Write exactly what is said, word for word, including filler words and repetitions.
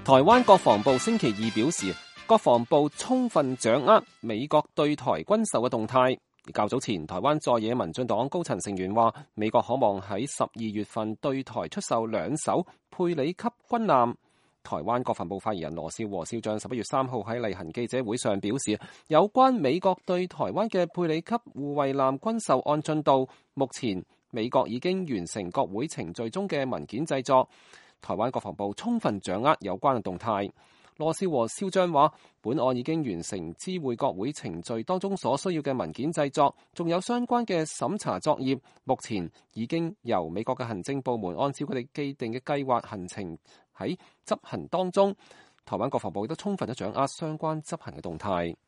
台灣國防部星期二表示，國防部充分掌握美國對台軍售嘅動態。較早前，台灣在野民進黨高層成員話，美國可望喺十二月份對台出售兩艘佩里級軍艦。台灣國防部發言人羅少和少將十一月三號喺例行記者會上表示，有關美國對台灣嘅佩里級護衛艦軍售按進度，目前美國已經完成國會程序中嘅文件製作。台灣國防部充分掌握有關嘅動態。羅少和少將話，本案已經完成知會國會程序當中所需要嘅文件製作，仲有相關嘅審查作業，目前已經由美國嘅行政部門按照佢哋既定嘅計劃行程喺執行當中。台灣國防部亦都充分掌握相關執行嘅動態。